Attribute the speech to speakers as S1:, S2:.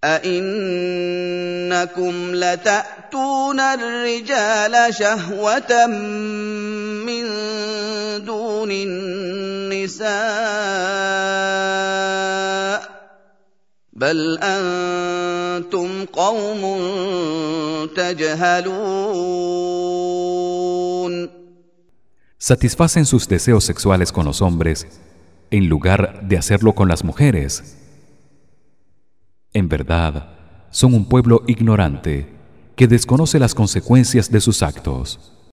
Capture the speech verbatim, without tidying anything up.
S1: أَإِنَّكُمْ لَتَأْتُونَ الرِّجَالَ شَهْوَةً مِّن دُونِ النِّسَاءِ بَلْ أَنتُمْ قَوْمٌ تَجْهَلُونَ.
S2: Satisfacen sus deseos sexuales con los hombres en lugar de hacerlo con las mujeres. En verdad, son un pueblo ignorante que desconoce las consecuencias de sus actos.